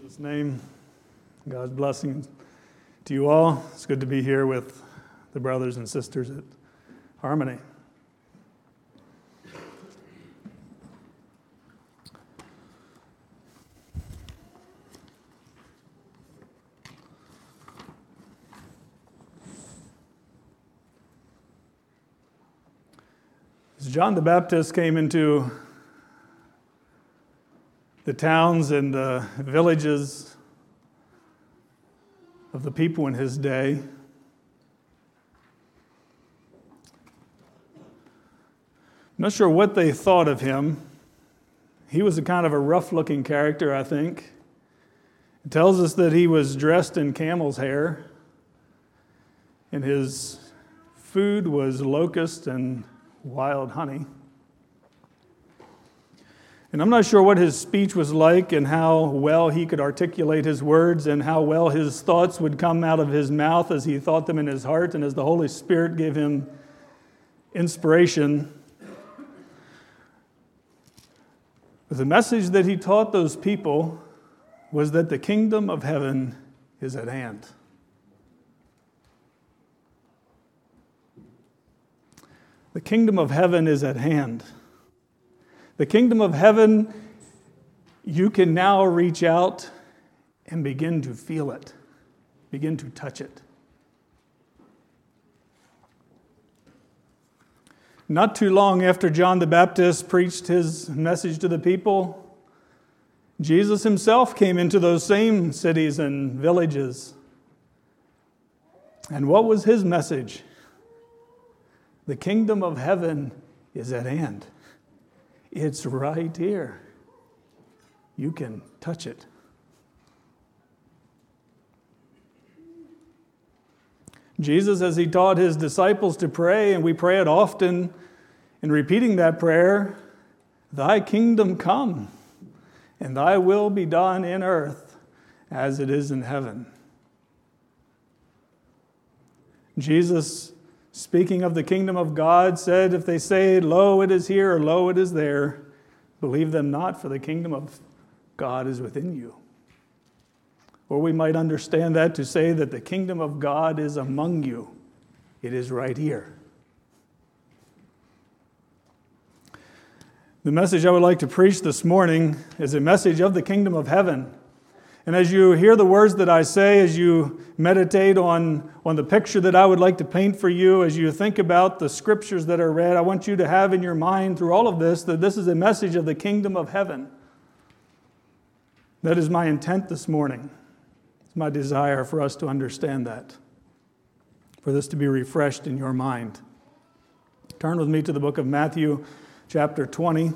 Jesus' name, God's blessing to you all. It's good to be here with the brothers and sisters at Harmony. As John the Baptist came into the towns and the villages of the people in his day, I'm not sure what they thought of him. He was a kind of a rough-looking character, I think. It tells us that he was dressed in camel's hair, and his food was locust and wild honey. And I'm not sure what his speech was like and how well he could articulate his words and how well his thoughts would come out of his mouth as he thought them in his heart and as the Holy Spirit gave him inspiration. But the message that he taught those people was that the kingdom of heaven is at hand. The kingdom of heaven is at hand. The kingdom of heaven, you can now reach out and begin to feel it, begin to touch it. Not too long after John the Baptist preached his message to the people, Jesus himself came into those same cities and villages. And what was his message? The kingdom of heaven is at hand. It's right here. You can touch it. Jesus, as he taught his disciples to pray, and we pray it often, in repeating that prayer, "Thy kingdom come, and thy will be done in earth as it is in heaven." Jesus, speaking of the kingdom of God, said, if they say, "Lo, it is here," or "Lo, it is there," believe them not, for the kingdom of God is within you. Or we might understand that to say that the kingdom of God is among you. It is right here. The message I would like to preach this morning is a message of the kingdom of heaven. And as you hear the words that I say, as you meditate on the picture that I would like to paint for you, as you think about the scriptures that are read, I want you to have in your mind through all of this that this is a message of the kingdom of heaven. That is my intent this morning. It's my desire for us to understand that, for this to be refreshed in your mind. Turn with me to the book of Matthew, chapter 20.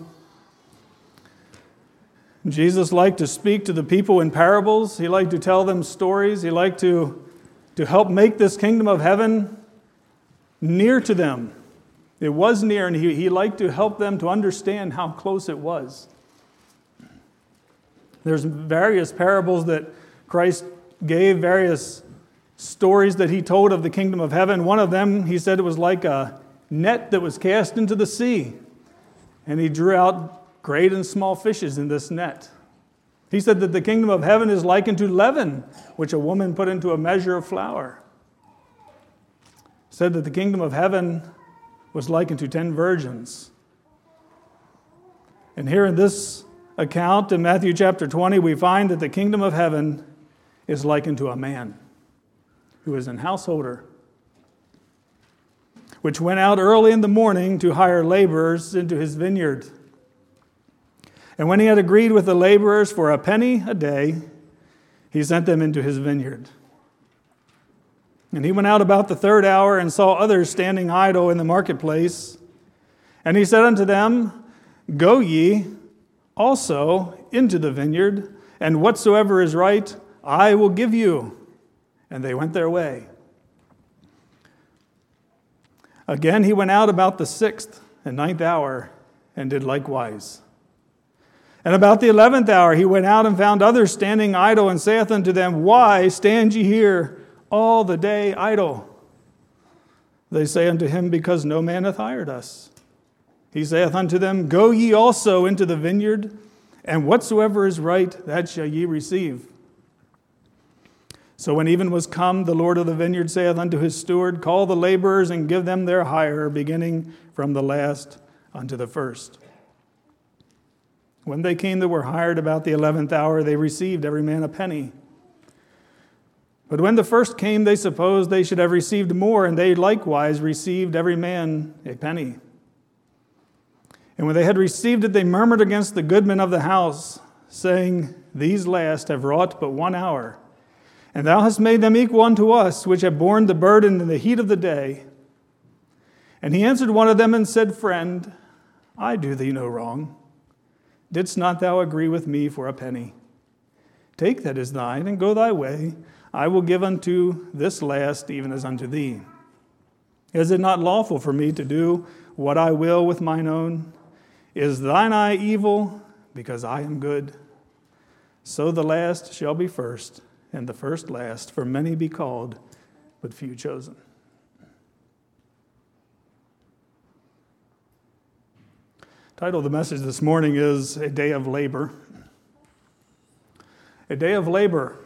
Jesus liked to speak to the people in parables. He liked to tell them stories. He liked to help make this kingdom of heaven near to them. It was near, and he liked to help them to understand how close it was. There's various parables that Christ gave, various stories that he told of the kingdom of heaven. One of them, he said it was like a net that was cast into the sea, and he drew out great and small fishes in this net. He said that the kingdom of heaven is likened to leaven, which a woman put into a measure of flour. He said that the kingdom of heaven was likened to 10 virgins. And here in this account in Matthew chapter 20, we find that the kingdom of heaven is likened to a man who is an householder, which went out early in the morning to hire laborers into his vineyard. And when he had agreed with the laborers for a penny a day, he sent them into his vineyard. And he went out about the third hour and saw others standing idle in the marketplace. And he said unto them, "Go ye also into the vineyard, and whatsoever is right I will give you." And they went their way. Again he went out about the 6th and 9th hour, and did likewise. And about the 11th hour he went out and found others standing idle, and saith unto them, "Why stand ye here all the day idle?" They say unto him, "Because no man hath hired us." He saith unto them, "Go ye also into the vineyard, and whatsoever is right, that shall ye receive." So when even was come, the Lord of the vineyard saith unto his steward, Call the laborers and give them their hire, beginning from the last unto the first. When they came that were hired about the 11th hour, they received every man a penny. But when the first came, they supposed they should have received more, and they likewise received every man a penny. And when they had received it, they murmured against the goodman of the house, saying, These last have wrought but 1 hour, and thou hast made them equal unto us, which have borne the burden in the heat of the day. And he answered one of them and said, Friend, I do thee no wrong. Didst not thou agree with me for a penny? Take that is thine, and go thy way. I will give unto this last even as unto thee. Is it not lawful for me to do what I will with mine own? Is thine eye evil, because I am good? So the last shall be first, and the first last, for many be called, but few chosen. Title of the message this morning is A Day of Labor. A day of labor.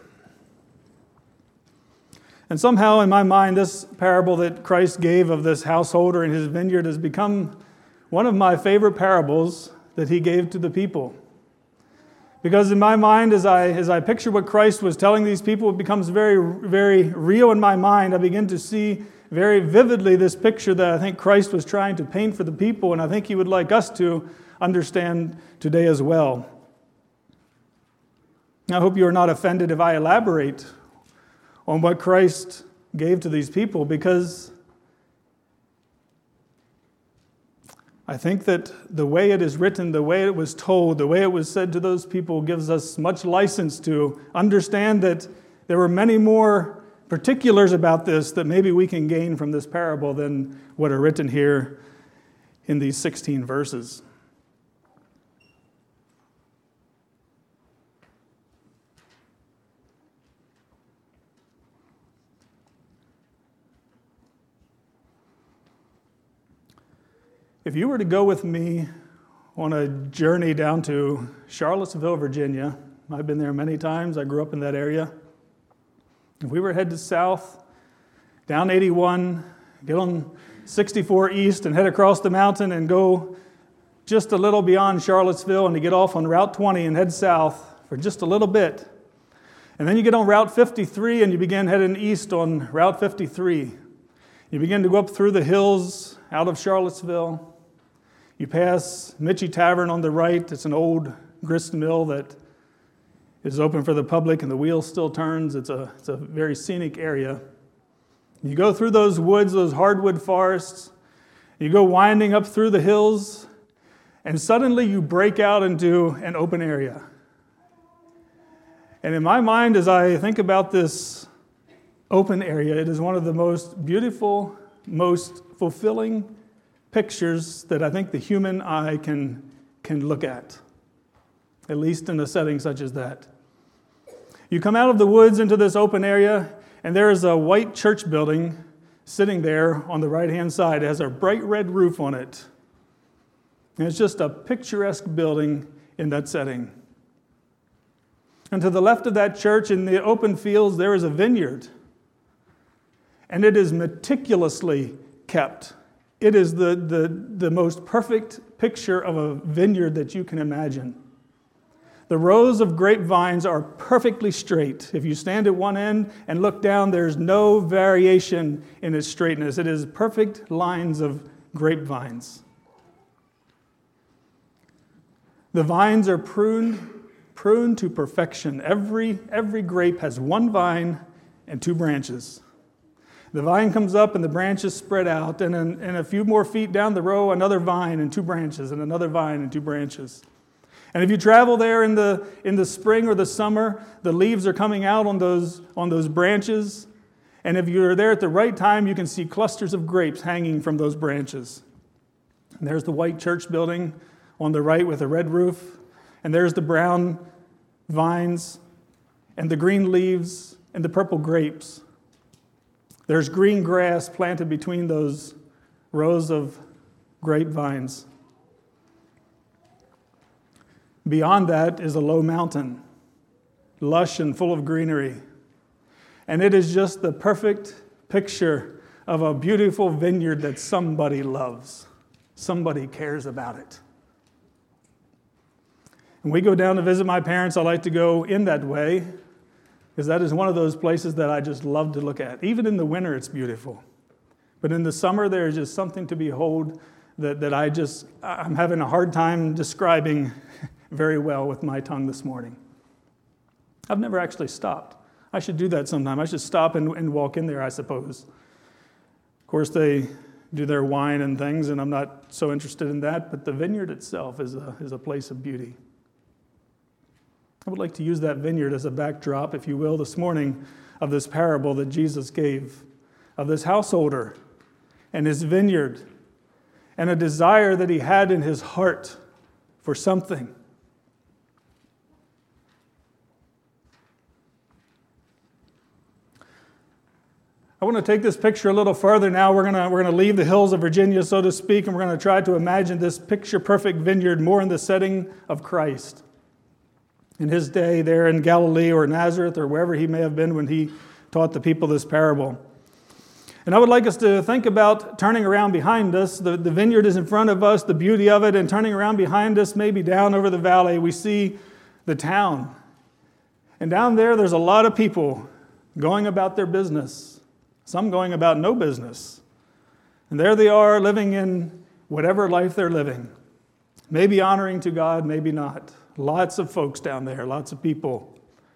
And somehow in my mind, this parable that Christ gave of this householder in his vineyard has become one of my favorite parables that he gave to the people. Because in my mind, as I picture what Christ was telling these people, it becomes very, very real in my mind. I begin to see very vividly this picture that I think Christ was trying to paint for the people, and I think he would like us to understand today as well. I hope you are not offended if I elaborate on what Christ gave to these people, because I think that the way it is written, the way it was told, the way it was said to those people gives us much license to understand that there were many more particulars about this that maybe we can gain from this parable than what are written here in these 16 verses. If you were to go with me on a journey down to Charlottesville, Virginia, I've been there many times, I grew up in that area. If we were headed south, down 81, get on 64 East and head across the mountain and go just a little beyond Charlottesville and to get off on Route 20 and head south for just a little bit. And then you get on Route 53 and you begin heading east on Route 53. You begin to go up through the hills out of Charlottesville. You pass Mitchie Tavern on the right. It's an old grist mill that is open for the public and the wheel still turns. It's a very scenic area. You go through those woods, those hardwood forests. You go winding up through the hills, and suddenly you break out into an open area. And in my mind, as I think about this open area, it is one of the most beautiful, most fulfilling pictures that I think the human eye can look at least in a setting such as that. You come out of the woods into this open area, and there is a white church building sitting there on the right-hand side. It has a bright red roof on it. And it's just a picturesque building in that setting. And to the left of that church, in the open fields, there is a vineyard. And it is meticulously kept. It is the most perfect picture of a vineyard that you can imagine. The rows of grapevines are perfectly straight. If you stand at one end and look down, there's no variation in its straightness. It is perfect lines of grapevines. The vines are pruned to perfection. Every grape has one vine and two branches. The vine comes up and the branches spread out, and a few more feet down the row, another vine and two branches, and another vine and two branches. And if you travel there in the spring or the summer, the leaves are coming out on those branches. And if you're there at the right time, you can see clusters of grapes hanging from those branches. And there's the white church building on the right with a red roof. And there's the brown vines and the green leaves and the purple grapes. There's green grass planted between those rows of grapevines. Beyond that is a low mountain, lush and full of greenery. And it is just the perfect picture of a beautiful vineyard that somebody loves. Somebody cares about it. When we go down to visit my parents, I like to go in that way, because that is one of those places that I just love to look at. Even in the winter, it's beautiful. But in the summer, there is just something to behold that I'm having a hard time describing very well with my tongue this morning. I've never actually stopped. I should do that sometime. I should stop and walk in there, I suppose. Of course, they do their wine and things, and I'm not so interested in that, but the vineyard itself is a place of beauty. I would like to use that vineyard as a backdrop, if you will, this morning of this parable that Jesus gave of this householder and his vineyard and a desire that he had in his heart for something. I want to take this picture a little further now. We're going to leave the hills of Virginia, so to speak, and we're going to try to imagine this picture-perfect vineyard more in the setting of Christ. In his day there in Galilee or Nazareth or wherever he may have been when he taught the people this parable. And I would like us to think about turning around behind us. The vineyard is in front of us, the beauty of it, and turning around behind us, maybe down over the valley, we see the town. And down there's a lot of people going about their business, some going about no business. And there they are living in whatever life they're living, maybe honoring to God, maybe not. Lots of folks down there, lots of people.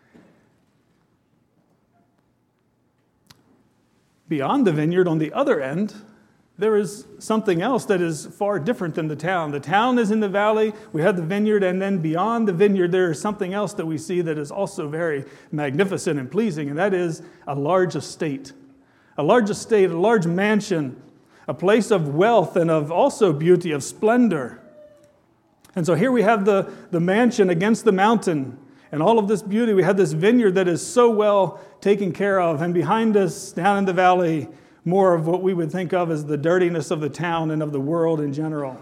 Beyond the vineyard, on the other end, there is something else that is far different than the town. The town is in the valley, we have the vineyard, and then beyond the vineyard, there is something else that we see that is also very magnificent and pleasing, and that is a large estate. A large estate, a large mansion, a place of wealth and of also beauty, of splendor. And so here we have the mansion against the mountain and all of this beauty. We have this vineyard that is so well taken care of. And behind us, down in the valley, more of what we would think of as the dirtiness of the town and of the world in general.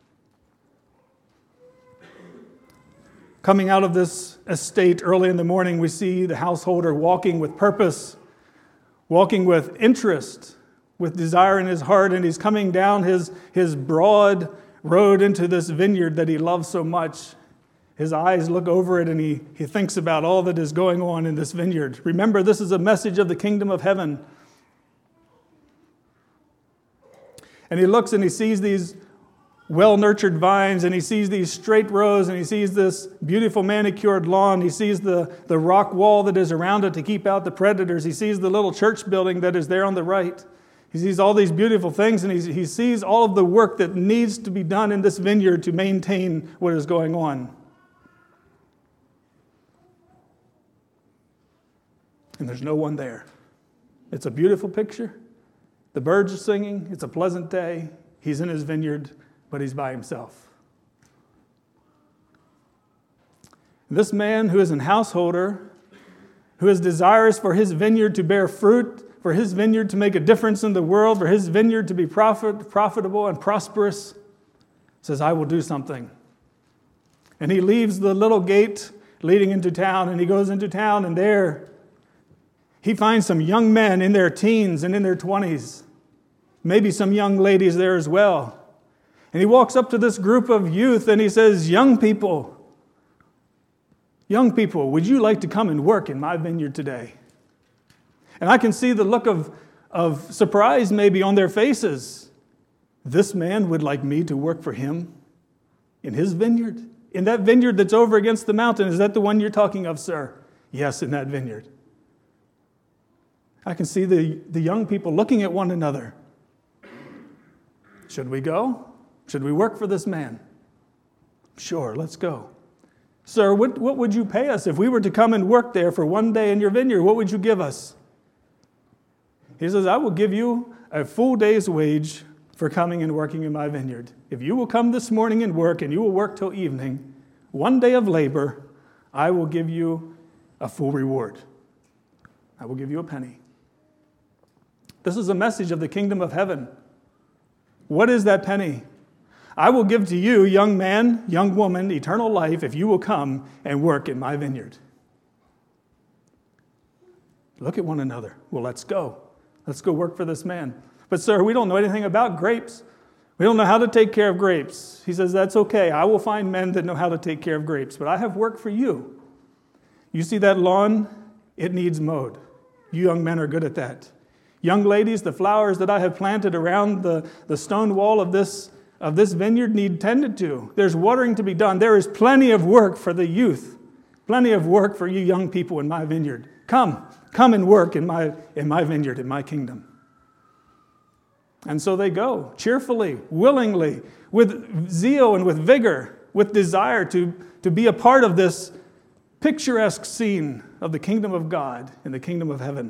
Coming out of this estate early in the morning, we see the householder walking with purpose, walking with interest, with desire in his heart, and he's coming down his broad road into this vineyard that he loves so much. His eyes look over it and he thinks about all that is going on in this vineyard. Remember, this is a message of the kingdom of heaven. And he looks and he sees these well-nurtured vines, and he sees these straight rows, and he sees this beautiful manicured lawn. He sees the rock wall that is around it to keep out the predators. He sees the little church building that is there on the right. He sees all these beautiful things, and he sees all of the work that needs to be done in this vineyard to maintain what is going on. And there's no one there. It's a beautiful picture. The birds are singing. It's a pleasant day. He's in his vineyard, but he's by himself. This man who is an householder, who is desirous for his vineyard to bear fruit, for his vineyard to make a difference in the world, for his vineyard to be profitable and prosperous, says, I will do something. And he leaves the little gate leading into town, and he goes into town, and there he finds some young men in their teens and in their 20s, maybe some young ladies there as well. And he walks up to this group of youth, and he says, young people, would you like to come and work in my vineyard today? And I can see the look of surprise maybe on their faces. This man would like me to work for him in his vineyard? In that vineyard that's over against the mountain. Is that the one you're talking of, sir? Yes, in that vineyard. I can see the young people looking at one another. Should we go? Should we work for this man? Sure, let's go. Sir, what would you pay us if we were to come and work there for one day in your vineyard? What would you give us? He says, I will give you a full day's wage for coming and working in my vineyard. If you will come this morning and work, and you will work till evening, one day of labor, I will give you a full reward. I will give you a penny. This is a message of the kingdom of heaven. What is that penny? I will give to you, young man, young woman, eternal life if you will come and work in my vineyard. Look at one another. Well, let's go. Let's go work for this man. But sir, we don't know anything about grapes. We don't know how to take care of grapes. He says, that's okay. I will find men that know how to take care of grapes, but I have work for you. You see that lawn? It needs mowed. You young men are good at that. Young ladies, the flowers that I have planted around the stone wall of this vineyard need tended to. There's watering to be done. There is plenty of work for the youth. Plenty of work for you young people in my vineyard. Come and work in my vineyard, in my kingdom. And so they go, cheerfully, willingly, with zeal and with vigor, with desire to be a part of this picturesque scene of the kingdom of God and the kingdom of heaven.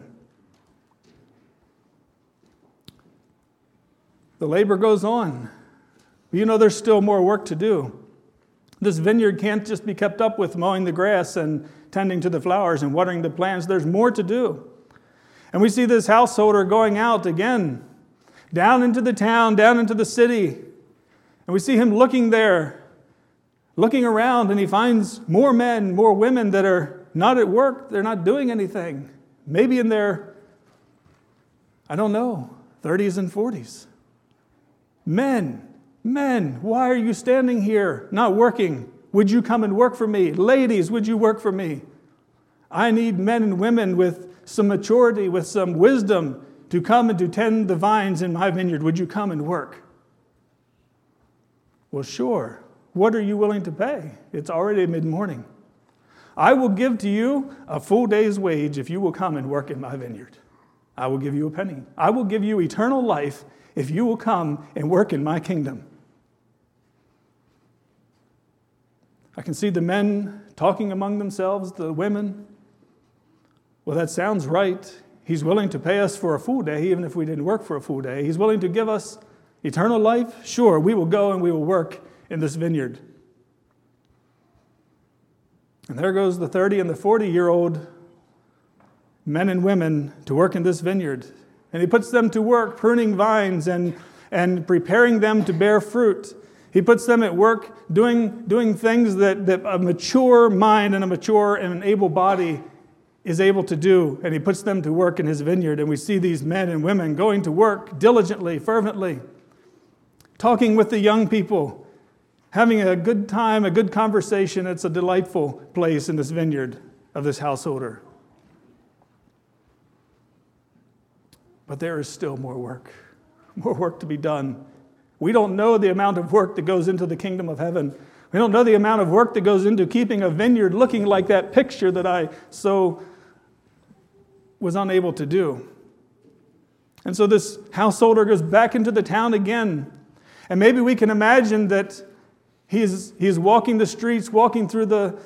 The labor goes on. You know there's still more work to do. This vineyard can't just be kept up with mowing the grass and tending to the flowers and watering the plants. There's more to do. And we see this householder going out again, down into the town, down into the city. And we see him looking there, looking around, and he finds more men, more women that are not at work. They're not doing anything. Maybe in their, 30s and 40s. Men, why are you standing here not working? Would you come and work for me? Ladies, would you work for me? I need men and women with some maturity, with some wisdom to come and to tend the vines in my vineyard. Would you come and work? Well, sure. What are you willing to pay? It's already mid-morning. I will give to you a full day's wage if you will come and work in my vineyard. I will give you a penny. I will give you eternal life if you will come and work in my kingdom. I can see the men talking among themselves, the women. Well, that sounds right. He's willing to pay us for a full day, even if we didn't work for a full day. He's willing to give us eternal life. Sure, we will go and we will work in this vineyard. And there goes the 30 and the 40-year-old men and women to work in this vineyard. And he puts them to work pruning vines and preparing them to bear fruit. He puts them at work doing things that a mature mind and a mature and an able body is able to do. And he puts them to work in his vineyard. And we see these men and women going to work diligently, fervently, talking with the young people, having a good time, a good conversation. It's a delightful place in this vineyard of this householder. But there is still more work to be done. We don't know the amount of work that goes into the kingdom of heaven. We don't know the amount of work that goes into keeping a vineyard looking like that picture that I so was unable to do. And so this householder goes back into the town again. And maybe we can imagine that he's walking the streets, walking through the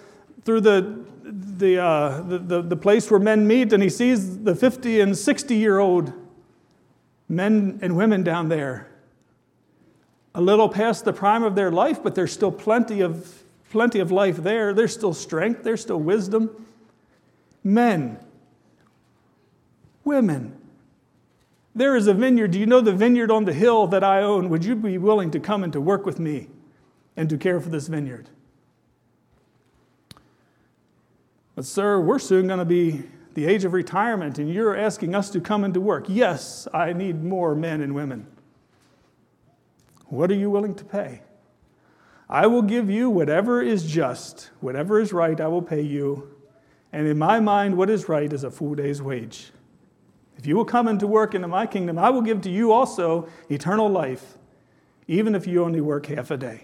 place where men meet, and he sees the 50 and 60-year-old men and women down there, a little past the prime of their life, but there's still plenty of life there. There's still strength. There's still wisdom. Men, women. There is a vineyard. Do you know the vineyard on the hill that I own? Would you be willing to come and to work with me and to care for this vineyard? But sir, we're soon going to be the age of retirement, and you're asking us to come into work. Yes, I need more men and women. What are you willing to pay? I will give you whatever is just, whatever is right, I will pay you. And in my mind, what is right is a full day's wage. If you will come into work into my kingdom, I will give to you also eternal life, even if you only work half a day.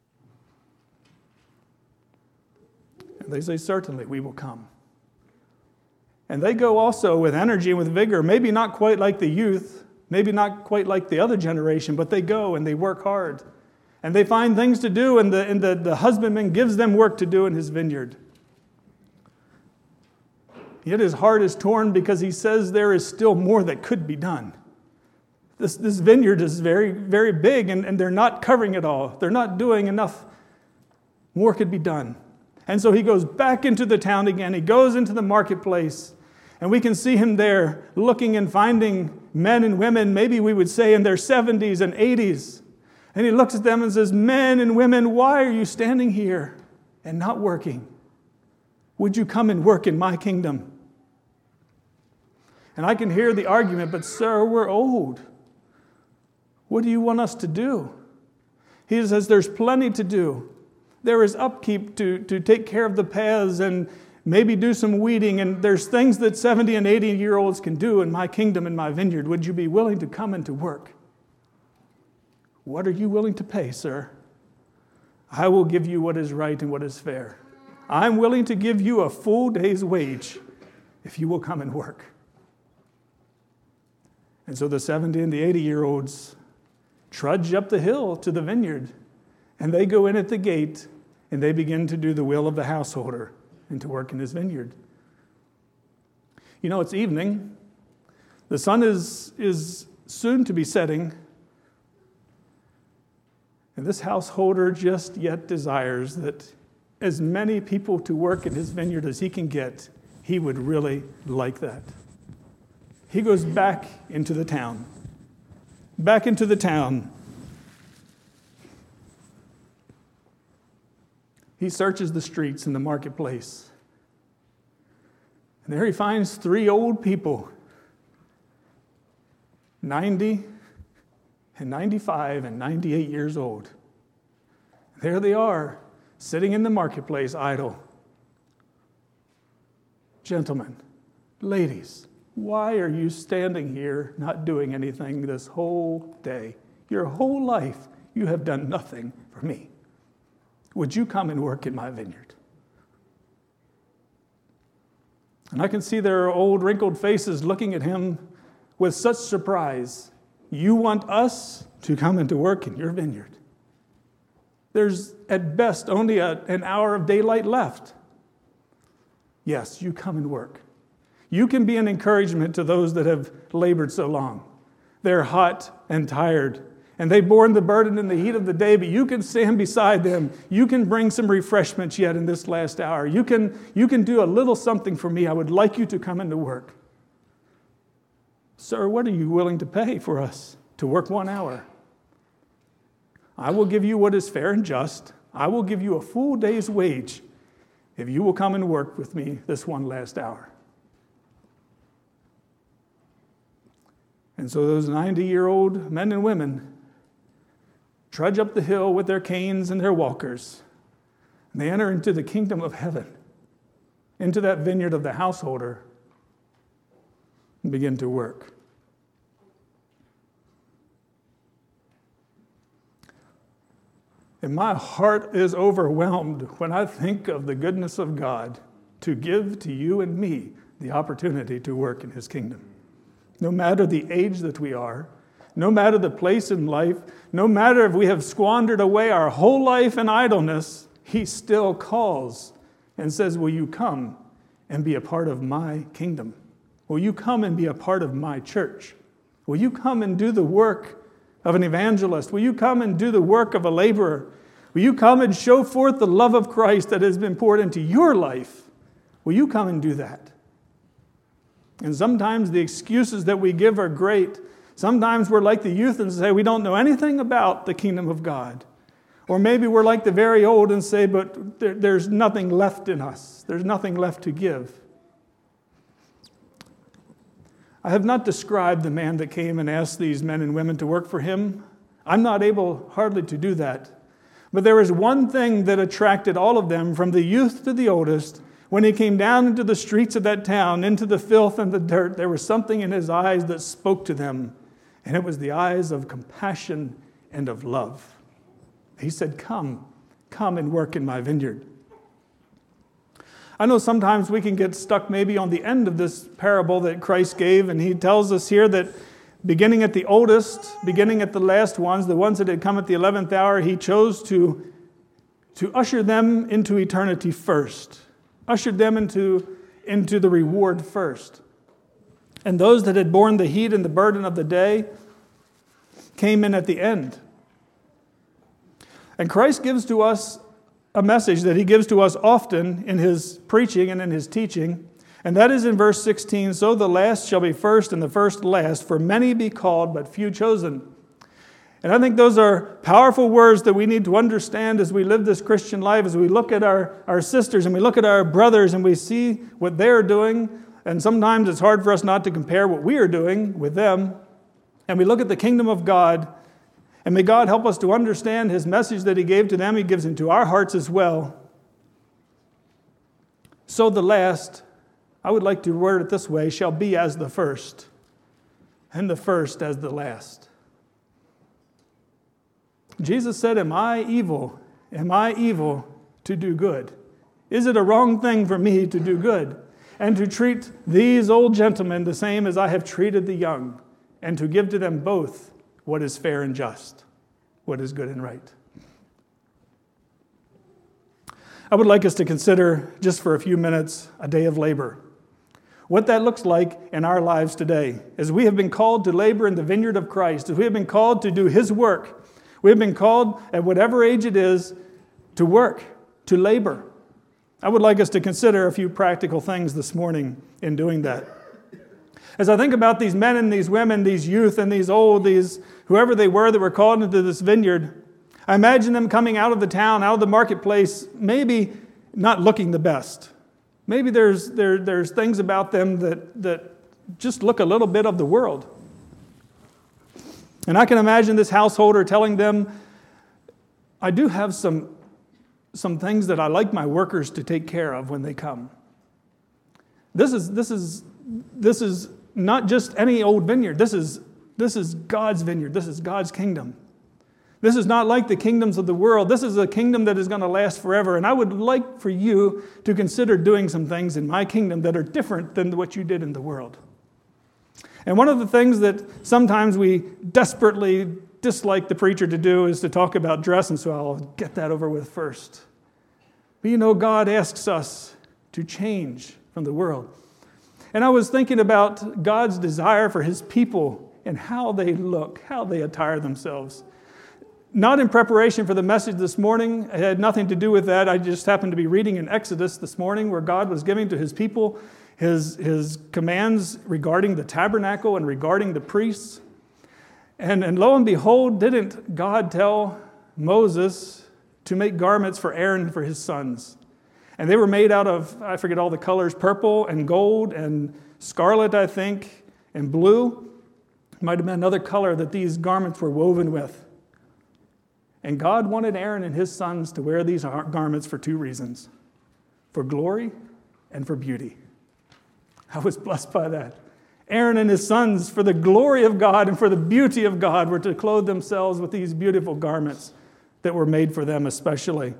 And they say, certainly, we will come. And they go also with energy and with vigor, maybe not quite like the youth, maybe not quite like the other generation, but they go and they work hard. And they find things to do, and the husbandman gives them work to do in his vineyard. Yet his heart is torn because he says there is still more that could be done. This vineyard is very, very big, and they're not covering it all. They're not doing enough. More could be done. And so he goes back into the town again. He goes into the marketplace. And we can see him there looking and finding men and women, maybe we would say in their 70s and 80s. And he looks at them and says, men and women, why are you standing here and not working? Would you come and work in my kingdom? And I can hear the argument, but sir, we're old. What do you want us to do? He says there's plenty to do. There is upkeep to take care of the paths and maybe do some weeding. And there's things that 70 and 80-year-olds can do in my kingdom, in my vineyard. Would you be willing to come and to work? What are you willing to pay, sir? I will give you what is right and what is fair. I'm willing to give you a full day's wage if you will come and work. And so the 70 and the 80-year-olds trudge up the hill to the vineyard, and they go in at the gate, and they begin to do the will of the householder and to work in his vineyard. You know, it's evening. The sun is soon to be setting, and this householder just yet desires that as many people to work in his vineyard as he can get. He would really like that. He goes back into the town. Back into the town. He searches the streets and the marketplace. And there he finds 3 old people, 90 and 95 and 98 years old. There they are, sitting in the marketplace idle. Gentlemen, ladies, why are you standing here not doing anything this whole day? Your whole life, you have done nothing for me. Would you come and work in my vineyard? And I can see their old wrinkled faces looking at him with such surprise. You want us to come and to work in your vineyard? There's at best only an hour of daylight left. Yes, you come and work. You can be an encouragement to those that have labored so long. They're hot and tired, and they've borne the burden in the heat of the day, but you can stand beside them. You can bring some refreshments yet in this last hour. You can do a little something for me. I would like you to come into work. Sir, what are you willing to pay for us to work 1 hour? I will give you what is fair and just. I will give you a full day's wage if you will come and work with me this one last hour. And so those 90-year-old men and women trudge up the hill with their canes and their walkers. And they enter into the kingdom of heaven, into that vineyard of the householder, and begin to work. And my heart is overwhelmed when I think of the goodness of God to give to you and me the opportunity to work in his kingdom. No matter the age that we are, no matter the place in life, no matter if we have squandered away our whole life in idleness, he still calls and says, will you come and be a part of my kingdom? Will you come and be a part of my church? Will you come and do the work of an evangelist? Will you come and do the work of a laborer? Will you come and show forth the love of Christ that has been poured into your life? Will you come and do that? And sometimes the excuses that we give are great. Sometimes we're like the youth and say we don't know anything about the kingdom of God. Or maybe we're like the very old and say, but there's nothing left in us. There's nothing left to give. I have not described the man that came and asked these men and women to work for him. I'm not able hardly to do that. But there was one thing that attracted all of them, from the youth to the oldest. When he came down into the streets of that town, into the filth and the dirt, there was something in his eyes that spoke to them. And it was the eyes of compassion and of love. He said, come and work in my vineyard. I know sometimes we can get stuck maybe on the end of this parable that Christ gave, and he tells us here that beginning at the oldest, beginning at the last ones, the ones that had come at the 11th hour, he chose to usher them into eternity first. Ushered them into the reward first. And those that had borne the heat and the burden of the day came in at the end. And Christ gives to us a message that he gives to us often in his preaching and in his teaching. And that is in verse 16, so the last shall be first and the first last, for many be called, but few chosen. And I think those are powerful words that we need to understand as we live this Christian life, as we look at our sisters and we look at our brothers and we see what they're doing, And sometimes it's hard for us not to compare what we are doing with them. And we look at the kingdom of God, and may God help us to understand his message that he gave to them, he gives into our hearts as well. So the last, I would like to word it this way, shall be as the first, and the first as the last. Jesus said, am I evil to do good? Is it a wrong thing for me to do good and to treat these old gentlemen the same as I have treated the young, and to give to them both what is fair and just, what is good and right? I would like us to consider, just for a few minutes, a day of labor. What that looks like in our lives today, as we have been called to labor in the vineyard of Christ, as we have been called to do his work. We have been called, at whatever age it is, to work, to labor. I would like us to consider a few practical things this morning in doing that. As I think about these men and these women, these youth and these old, these whoever they were that were called into this vineyard, I imagine them coming out of the town, out of the marketplace, maybe not looking the best. Maybe there's things about them that just look a little bit of the world. And I can imagine this householder telling them, I do have some things that I like my workers to take care of when they come. This is not just any old vineyard. This is God's vineyard. This is God's kingdom. This is not like the kingdoms of the world. This is a kingdom that is going to last forever. And I would like for you to consider doing some things in my kingdom that are different than what you did in the world. And one of the things that sometimes we desperately dislike the preacher to do is to talk about dress, and so I'll get that over with first. But God asks us to change from the world. And I was thinking about God's desire for his people and how they look, how they attire themselves. Not in preparation for the message this morning. It had nothing to do with that. I just happened to be reading in Exodus this morning where God was giving to his people his commands regarding the tabernacle and regarding the priests. And lo and behold, didn't God tell Moses to make garments for Aaron and for his sons? And they were made out of, I forget all the colors, purple and gold and scarlet, I think, and blue. It might have been another color that these garments were woven with. And God wanted Aaron and his sons to wear these garments for two reasons: for glory and for beauty. I was blessed by that. Aaron and his sons, for the glory of God and for the beauty of God, were to clothe themselves with these beautiful garments that were made for them especially.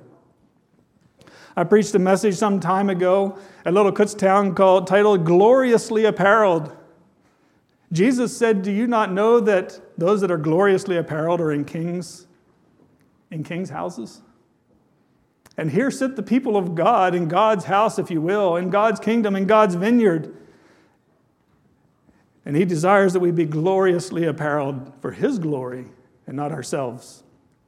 I preached a message some time ago at Little Kutztown titled Gloriously Appareled. Jesus said, do you not know that those that are gloriously appareled are in kings' houses? And here sit the people of God in God's house, if you will, in God's kingdom, in God's vineyard. And he desires that we be gloriously appareled for his glory and not ourselves.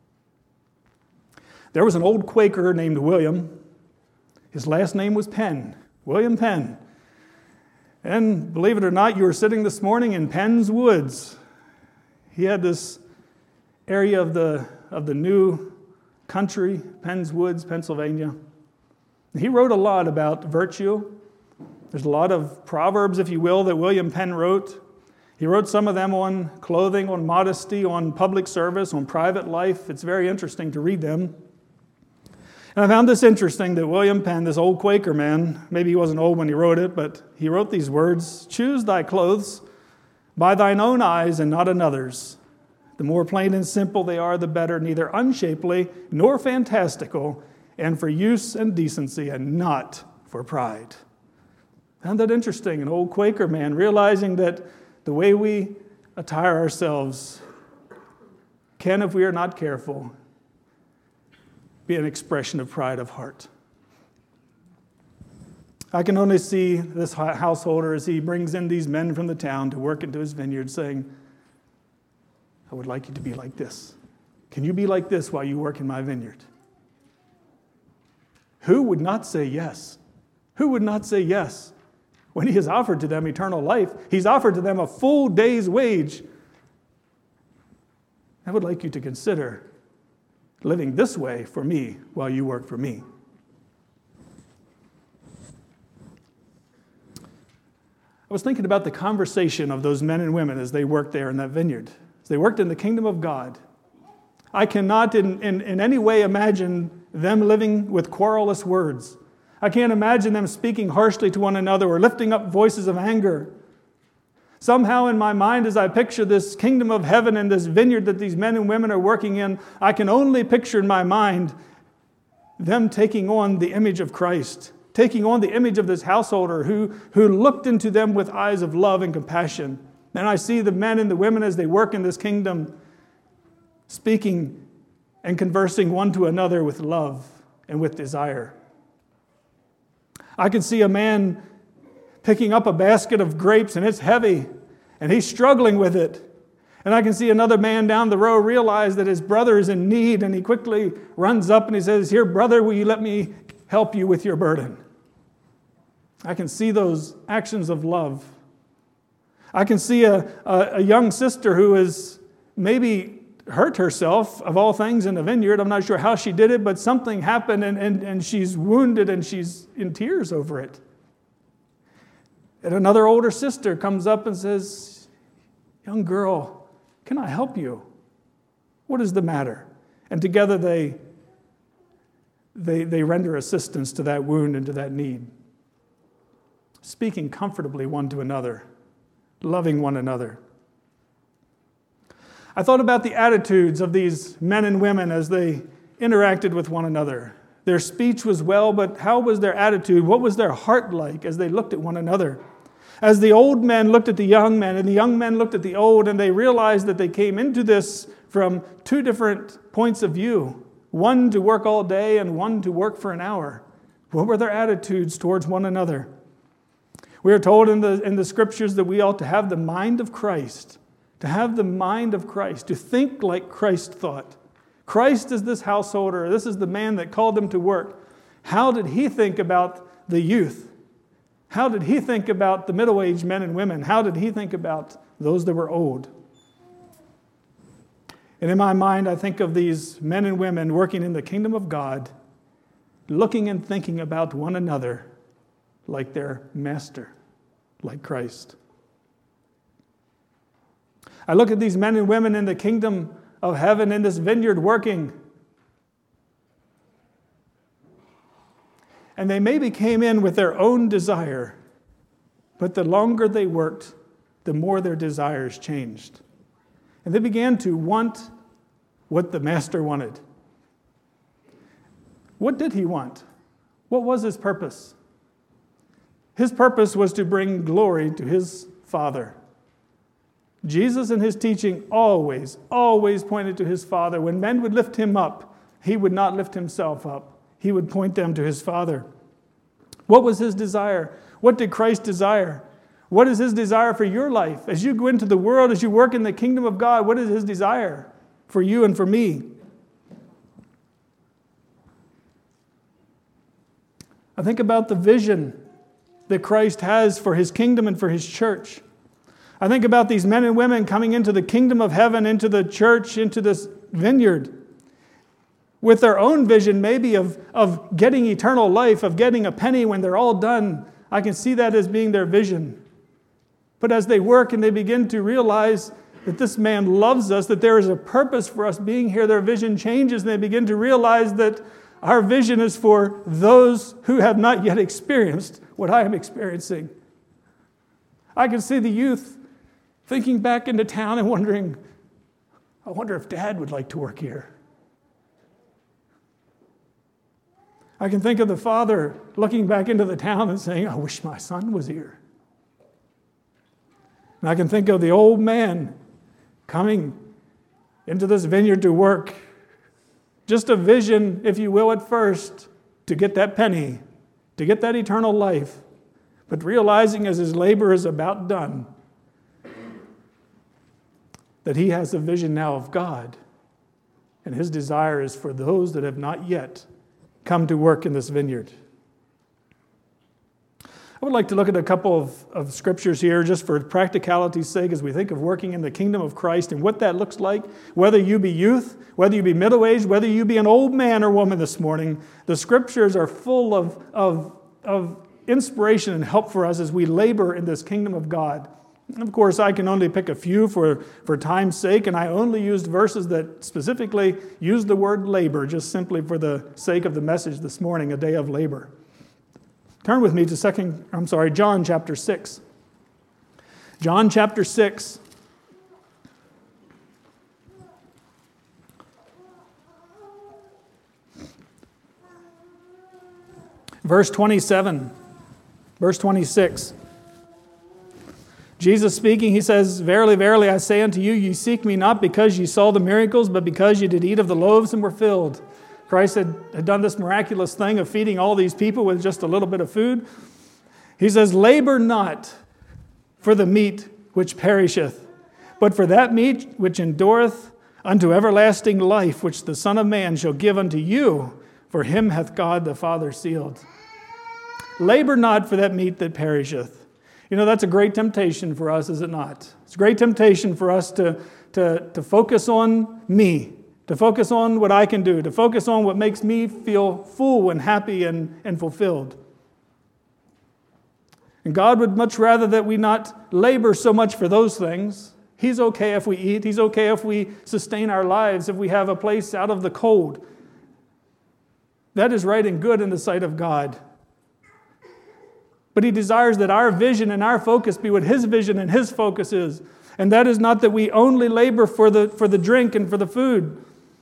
There was an old Quaker named William. His last name was Penn, William Penn. And believe it or not, you were sitting this morning in Penn's Woods. He had this area of the new country, Penn's Woods, Pennsylvania. He wrote a lot about virtue. There's a lot of proverbs, if you will, that William Penn wrote. He wrote some of them on clothing, on modesty, on public service, on private life. It's very interesting to read them. And I found this interesting that William Penn, this old Quaker man, maybe he wasn't old when he wrote it, but he wrote these words: choose thy clothes by thine own eyes and not another's. The more plain and simple they are, the better, neither unshapely nor fantastical, and for use and decency, and not for pride. Found that interesting, an old Quaker man realizing that the way we attire ourselves can, if we are not careful, be an expression of pride of heart. I can only see this householder as he brings in these men from the town to work into his vineyard saying, I would like you to be like this. Can you be like this while you work in my vineyard? Who would not say yes? Who would not say yes? When he has offered to them eternal life, he's offered to them a full day's wage. I would like you to consider living this way for me while you work for me. I was thinking about the conversation of those men and women as they worked there in that vineyard, as they worked in the kingdom of God. I cannot in any way imagine them living with querulous words. I can't imagine them speaking harshly to one another or lifting up voices of anger. Somehow in my mind, as I picture this kingdom of heaven and this vineyard that these men and women are working in, I can only picture in my mind them taking on the image of Christ, taking on the image of this householder who looked into them with eyes of love and compassion. And I see the men and the women as they work in this kingdom speaking and conversing one to another with love and with desire. I can see a man picking up a basket of grapes and it's heavy and he's struggling with it. And I can see another man down the row realize that his brother is in need and he quickly runs up and he says, "Here, brother, will you let me help you with your burden?" I can see those actions of love. I can see a young sister who is maybe hurt herself, of all things, in a vineyard. I'm not sure how she did it, but something happened and she's wounded and she's in tears over it. And another older sister comes up and says, "Young girl, can I help you? What is the matter?" And together they render assistance to that wound and to that need. Speaking comfortably one to another, loving one another. I thought about the attitudes of these men and women as they interacted with one another. Their speech was well, but how was their attitude? What was their heart like as they looked at one another? As the old men looked at the young men, and the young men looked at the old, and they realized that they came into this from two different points of view. One to work all day and one to work for an hour. What were their attitudes towards one another? We are told in the scriptures that we ought to have the mind of Christ. To have the mind of Christ, to think like Christ thought. Christ is this householder. This is the man that called them to work. How did he think about the youth? How did he think about the middle-aged men and women? How did he think about those that were old? And in my mind, I think of these men and women working in the kingdom of God, looking and thinking about one another like their master, like Christ. I look at these men and women in the kingdom of heaven in this vineyard working. And they maybe came in with their own desire, but the longer they worked, the more their desires changed. And they began to want what the master wanted. What did he want? What was his purpose? His purpose was to bring glory to his Father. Jesus in his teaching always pointed to his Father. When men would lift him up, he would not lift himself up. He would point them to his Father. What was his desire? What did Christ desire? What is his desire for your life? As you go into the world, as you work in the kingdom of God, what is his desire for you and for me? I think about the vision that Christ has for his kingdom and for his church. I think about these men and women coming into the kingdom of heaven, into the church, into this vineyard, with their own vision maybe of getting eternal life, of getting a penny when they're all done. I can see that as being their vision. But as they work and they begin to realize that this man loves us, that there is a purpose for us being here, their vision changes and they begin to realize that our vision is for those who have not yet experienced what I am experiencing. I can see the youth thinking back into town and wondering, I wonder if Dad would like to work here. I can think of the father looking back into the town and saying, I wish my son was here. And I can think of the old man coming into this vineyard to work. Just a vision, if you will, at first, to get that penny, to get that eternal life. But realizing as his labor is about done, that he has a vision now of God. And his desire is for those that have not yet come to work in this vineyard. I would like to look at a couple of scriptures here just for practicality's sake as we think of working in the kingdom of Christ and what that looks like. Whether you be youth, whether you be middle-aged, whether you be an old man or woman this morning, the scriptures are full of inspiration and help for us as we labor in this kingdom of God. And of course, I can only pick a few for time's sake, and I only used verses that specifically use the word labor, just simply for the sake of the message this morning, a day of labor. Turn with me to John chapter 6. John chapter 6. Verse 27. Verse 26. Jesus speaking, he says, "Verily, verily, I say unto you, ye seek me not because ye saw the miracles, but because ye did eat of the loaves and were filled." Christ had done this miraculous thing of feeding all these people with just a little bit of food. He says, "Labor not for the meat which perisheth, but for that meat which endureth unto everlasting life, which the Son of Man shall give unto you, for him hath God the Father sealed." Labor not for that meat that perisheth. You know, that's a great temptation for us, is it not? It's a great temptation for us to focus on me, to focus on what I can do, to focus on what makes me feel full and happy and fulfilled. And God would much rather that we not labor so much for those things. He's okay if we eat. He's okay if we sustain our lives, if we have a place out of the cold. That is right and good in the sight of God. But He desires that our vision and our focus be what His vision and His focus is. And that is not that we only labor for the drink and for the food.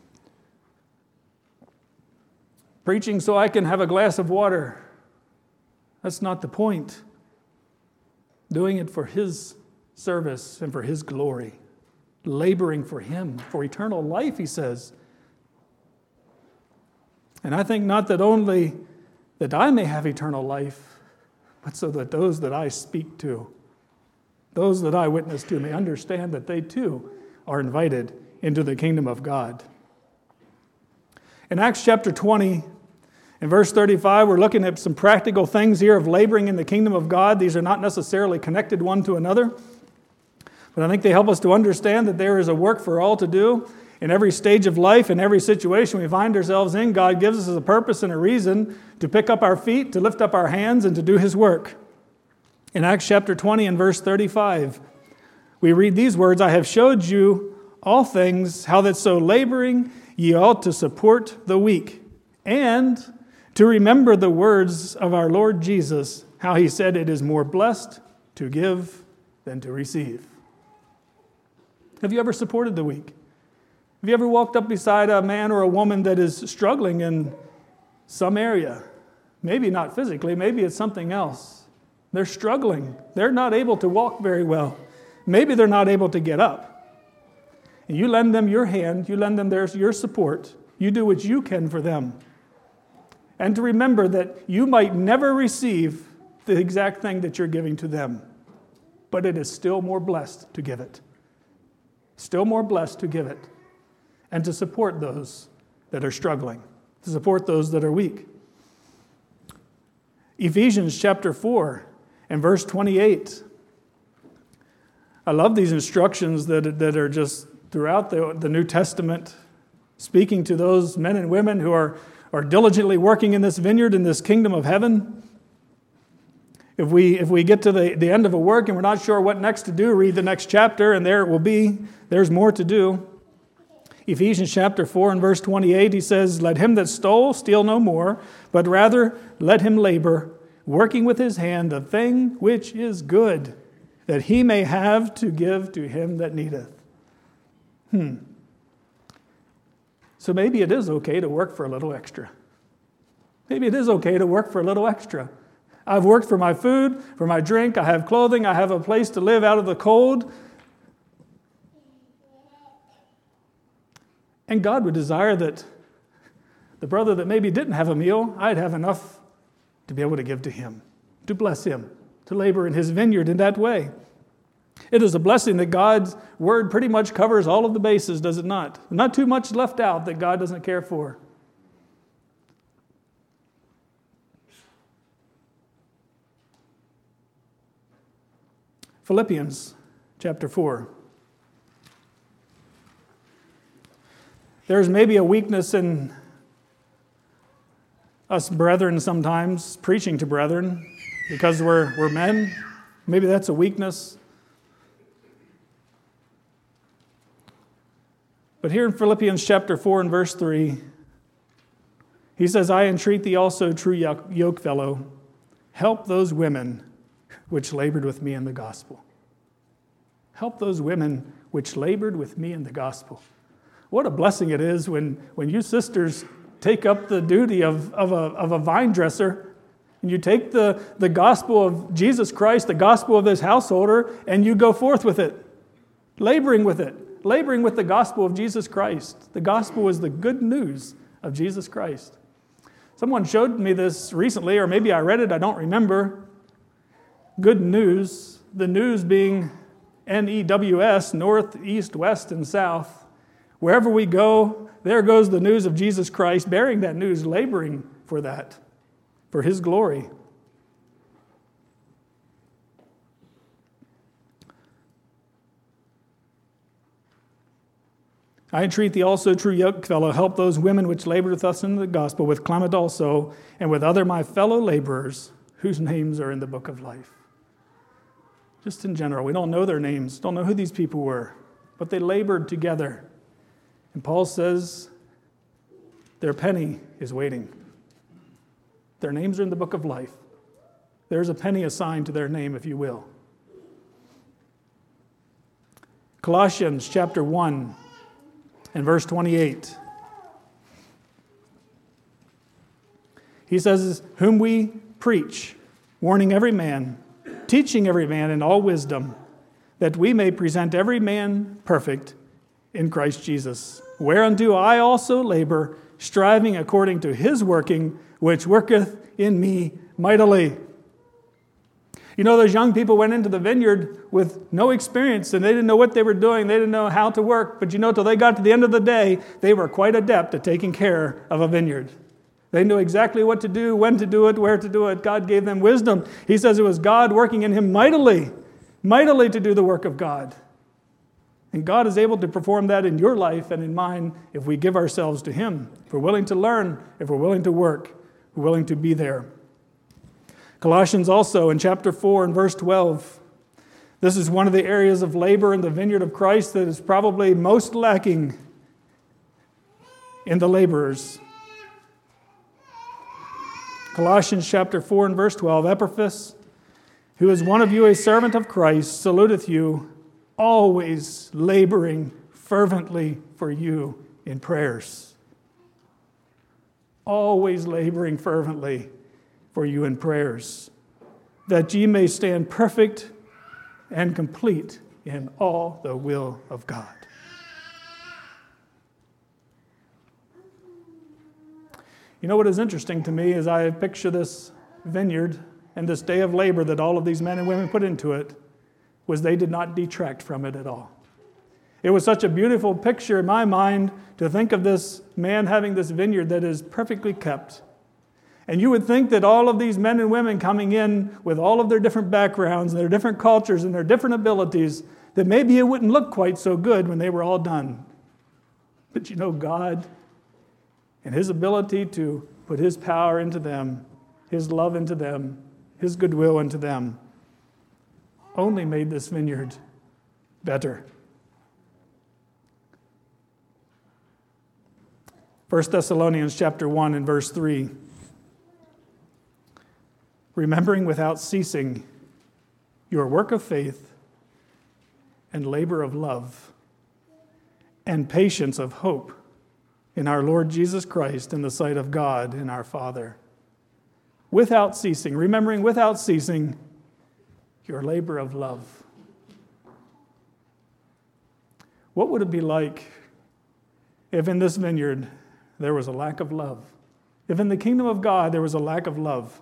Preaching so I can have a glass of water. That's not the point. Doing it for His service and for His glory. Laboring for Him, for eternal life, He says. And I think not that only that I may have eternal life, but so that those that I speak to, those that I witness to, may understand that they too are invited into the kingdom of God. In Acts chapter 20, in verse 35, we're looking at some practical things here of laboring in the kingdom of God. These are not necessarily connected one to another, but I think they help us to understand that there is a work for all to do. In every stage of life, in every situation we find ourselves in, God gives us a purpose and a reason to pick up our feet, to lift up our hands, and to do His work. In Acts chapter 20 and verse 35, we read these words, "I have showed you all things, how that so laboring ye ought to support the weak, and to remember the words of our Lord Jesus, how He said, it is more blessed to give than to receive." Have you ever supported the weak? Have you ever walked up beside a man or a woman that is struggling in some area? Maybe not physically, maybe it's something else. They're struggling. They're not able to walk very well. Maybe they're not able to get up. And you lend them your hand, you lend them your support. You do what you can for them. And to remember that you might never receive the exact thing that you're giving to them, but it is still more blessed to give it. Still more blessed to give it. And to support those that are struggling, to support those that are weak. Ephesians chapter 4 and verse 28. I love these instructions that are just throughout the New Testament, speaking to those men and women who are diligently working in this vineyard, in this kingdom of heaven. If we get to the end of a work and we're not sure what next to do, read the next chapter and there it will be. There's more to do. Ephesians chapter 4 and verse 28, he says, "Let him that stole steal no more, but rather let him labor, working with his hand the thing which is good, that he may have to give to him that needeth." So maybe it is okay to work for a little extra. Maybe it is okay to work for a little extra. I've worked for my food, for my drink, I have clothing, I have a place to live out of the cold. And God would desire that the brother that maybe didn't have a meal, I'd have enough to be able to give to him, to bless him, to labor in His vineyard in that way. It is a blessing that God's word pretty much covers all of the bases, does it not? Not too much left out that God doesn't care for. Philippians chapter 4. There's maybe a weakness in us brethren sometimes, preaching to brethren, Because we're men? Maybe that's a weakness. But here in Philippians chapter 4 and verse 3, he says, I entreat thee also, true yokefellow, help those women which labored with me in the gospel. Help those women which labored with me in the gospel. What a blessing it is when you sisters take up the duty of a vine dresser, and you take the gospel of Jesus Christ, the gospel of this householder, and you go forth with it, laboring with the gospel of Jesus Christ. The gospel is the good news of Jesus Christ. Someone showed me this recently, or maybe I read it, I don't remember. Good news, the news being NEWS, north, east, west, and south. Wherever we go, there goes the news of Jesus Christ, bearing that news, laboring for that, for His glory. I entreat thee also, true yokefellow, help those women which labored with us in the gospel, with Clement also, and with other my fellow laborers, whose names are in the book of life. Just in general, we don't know their names, don't know who these people were, but they labored together. And Paul says their penny is waiting. Their names are in the book of life. There's a penny assigned to their name, if you will. Colossians chapter 1 and verse 28. He says, whom we preach, warning every man, teaching every man in all wisdom, that we may present every man perfect in Christ Jesus. Whereunto I also labor, striving according to His working, which worketh in me mightily. You know, those young people went into the vineyard with no experience, and they didn't know what they were doing. They didn't know how to work. But you know, till they got to the end of the day, they were quite adept at taking care of a vineyard. They knew exactly what to do, when to do it, where to do it. God gave them wisdom. He says it was God working in him mightily to do the work of God. And God is able to perform that in your life and in mine if we give ourselves to Him. If we're willing to learn, if we're willing to work, we're willing to be there. Colossians also in chapter 4 and verse 12. This is one of the areas of labor in the vineyard of Christ that is probably most lacking in the laborers. Colossians chapter 4 and verse 12. Epaphras, who is one of you, a servant of Christ, saluteth you, always laboring fervently for you in prayers. Always laboring fervently for you in prayers, that ye may stand perfect and complete in all the will of God. You know what is interesting to me as I picture this vineyard and this day of labor that all of these men and women put into it, was they did not detract from it at all. It was such a beautiful picture in my mind to think of this man having this vineyard that is perfectly kept. And you would think that all of these men and women coming in with all of their different backgrounds and their different cultures and their different abilities, that maybe it wouldn't look quite so good when they were all done. But you know, God and His ability to put His power into them, His love into them, His goodwill into them, only made this vineyard better. 1 Thessalonians chapter 1 and verse 3. Remembering without ceasing your work of faith and labor of love and patience of hope in our Lord Jesus Christ in the sight of God and our Father. Without ceasing, remembering without ceasing your labor of love. What would it be like if in this vineyard there was a lack of love? If in the kingdom of God there was a lack of love?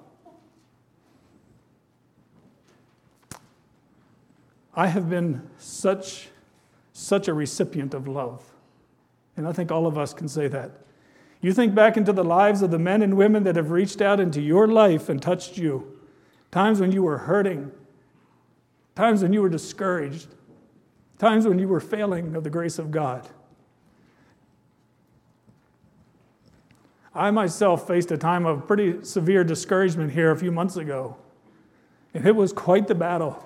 I have been such a recipient of love. And I think all of us can say that. You think back into the lives of the men and women that have reached out into your life and touched you. Times when you were hurting. Times when you were discouraged. Times when you were failing of the grace of God. I myself faced a time of pretty severe discouragement here a few months ago. And it was quite the battle.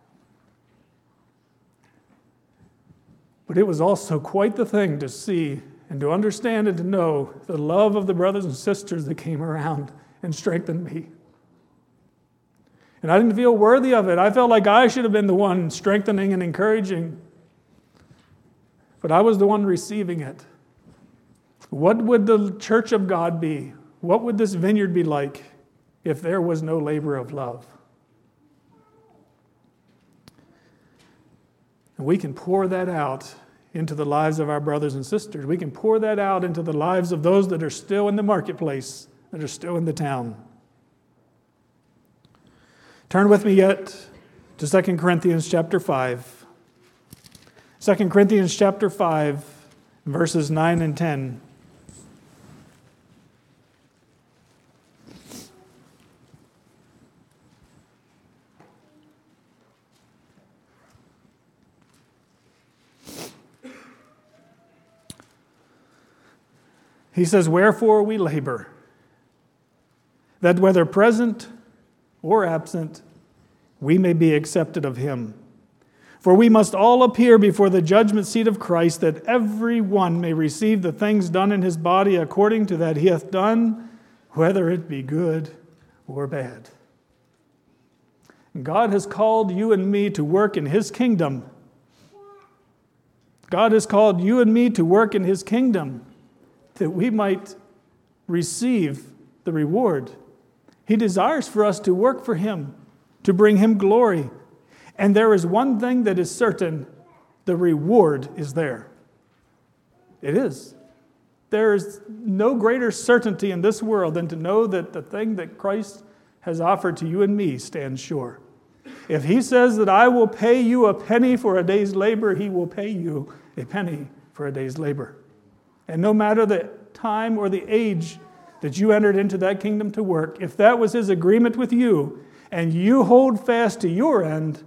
But it was also quite the thing to see and to understand and to know the love of the brothers and sisters that came around and strengthened me. And I didn't feel worthy of it. I felt like I should have been the one strengthening and encouraging. But I was the one receiving it. What would the church of God be? What would this vineyard be like if there was no labor of love? And we can pour that out into the lives of our brothers and sisters. We can pour that out into the lives of those that are still in the marketplace, that are still in the town. Turn with me yet to 2 Corinthians chapter 5. 2 Corinthians chapter 5, verses 9 and 10. He says, "Wherefore we labor, that whether present or absent, we may be accepted of him. For we must all appear before the judgment seat of Christ, that every one may receive the things done in his body according to that he hath done, whether it be good or bad." And God has called you and me to work in his kingdom. God has called you and me to work in his kingdom, that we might receive the reward. He desires for us to work for him, to bring him glory. And there is one thing that is certain: the reward is there. It is. There is no greater certainty in this world than to know that the thing that Christ has offered to you and me stands sure. If he says that I will pay you a penny for a day's labor, he will pay you a penny for a day's labor. And no matter the time or the age that you entered into that kingdom to work, if that was his agreement with you, and you hold fast to your end,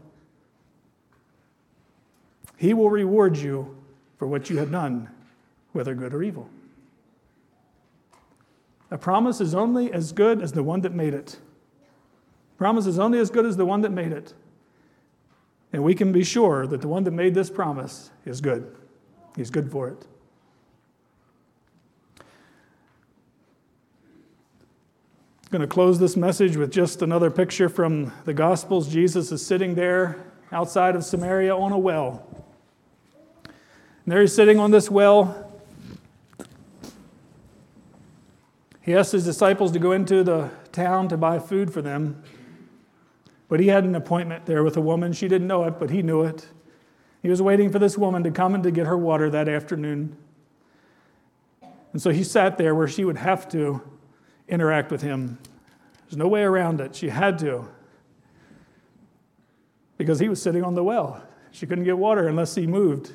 he will reward you for what you have done, whether good or evil. A promise is only as good as the one that made it. A promise is only as good as the one that made it. And we can be sure that the one that made this promise is good. He's good for it. I'm going to close this message with just another picture from the Gospels. Jesus is sitting there outside of Samaria on a well. And there he's sitting on this well. He asked his disciples to go into the town to buy food for them. But he had an appointment there with a woman. She didn't know it, but he knew it. He was waiting for this woman to come and to get her water that afternoon. And so he sat there where she would have to interact with him. There's no way around it. She had to. Because he was sitting on the well. She couldn't get water unless he moved.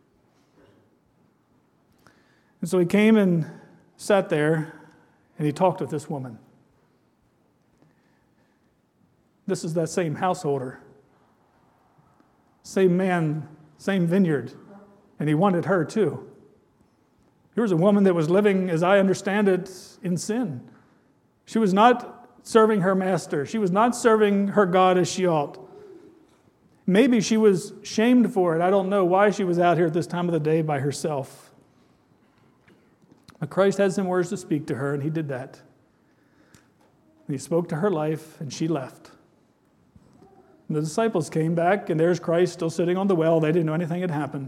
And so he came and sat there and he talked with this woman. This is that same householder. Same man, same vineyard. And he wanted her too. Here was a woman that was living, as I understand it, in sin. She was not serving her master. She was not serving her God as she ought. Maybe she was shamed for it. I don't know why she was out here at this time of the day by herself. But Christ had some words to speak to her, and he did that. And he spoke to her life, and she left. And the disciples came back, and there's Christ still sitting on the well. They didn't know anything had happened.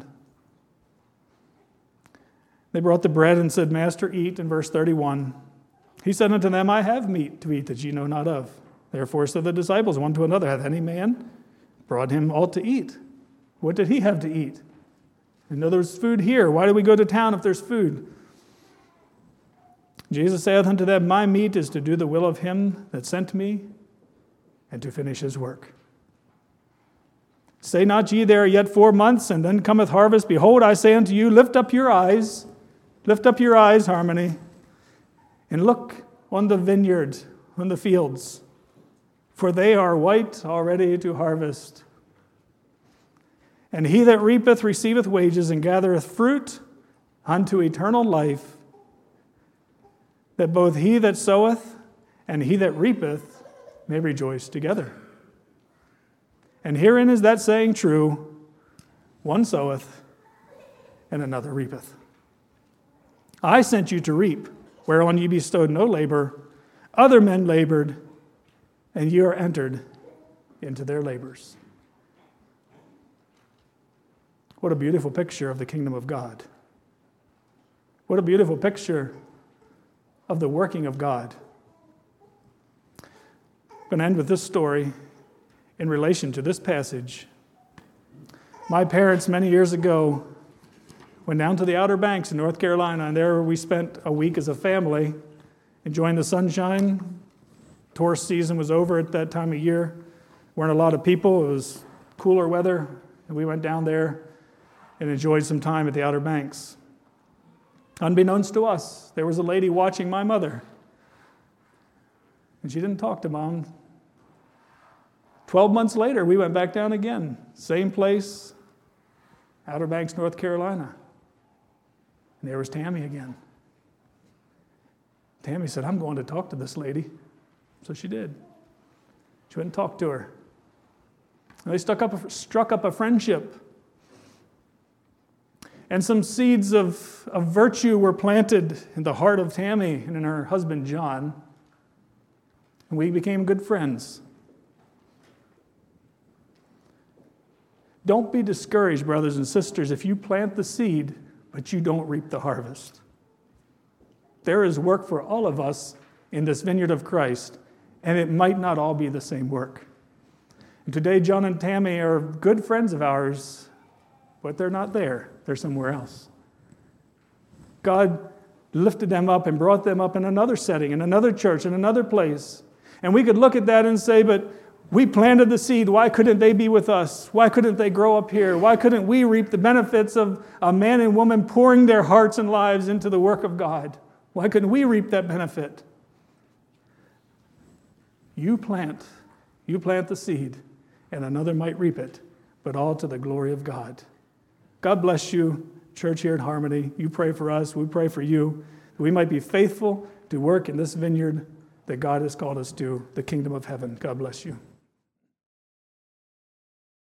They brought the bread and said, "Master, eat," in verse 31. He said unto them, "I have meat to eat that ye know not of." Therefore said the disciples one to another, "Hath any man brought him aught to eat?" What did he have to eat? And know there's food here. Why do we go to town if there's food? Jesus saith unto them, "My meat is to do the will of him that sent me, and to finish his work. Say not ye, there are yet 4 months, and then cometh harvest. Behold, I say unto you, lift up your eyes, Harmony, and look on the vineyard, on the fields, for they are white already to harvest. And he that reapeth receiveth wages, and gathereth fruit unto eternal life, that both he that soweth and he that reapeth may rejoice together." And herein is that saying true, one soweth, and another reapeth. I sent you to reap, whereon ye bestowed no labor. Other men labored, and ye are entered into their labors. What a beautiful picture of the kingdom of God. What a beautiful picture of the working of God. I'm going to end with this story in relation to this passage. My parents, many years ago, went down to the Outer Banks in North Carolina, and there we spent a week as a family, enjoying the sunshine. Tourist season was over at that time of year. Weren't a lot of people. It was cooler weather, and we went down there and enjoyed some time at the Outer Banks. Unbeknownst to us, there was a lady watching my mother, and she didn't talk to Mom. 12 months later, we went back down again. Same place, Outer Banks, North Carolina. And there was Tammy again. Tammy said, I'm going to talk to this lady. So she did. She went and talked to her. And they struck up a friendship. And some seeds of virtue were planted in the heart of Tammy and in her husband, John. And we became good friends. Don't be discouraged, brothers and sisters, if you plant the seed, but you don't reap the harvest. There is work for all of us in this vineyard of Christ, and it might not all be the same work. And today, John and Tammy are good friends of ours, but they're not there. They're somewhere else. God lifted them up and brought them up in another setting, in another church, in another place. And we could look at that and say, but we planted the seed. Why couldn't they be with us? Why couldn't they grow up here? Why couldn't we reap the benefits of a man and woman pouring their hearts and lives into the work of God? Why couldn't we reap that benefit? You plant the seed, and another might reap it, but all to the glory of God. God bless you, church here at Harmony. You pray for us. We pray for you, that we might be faithful to work in this vineyard that God has called us to, the kingdom of heaven. God bless you.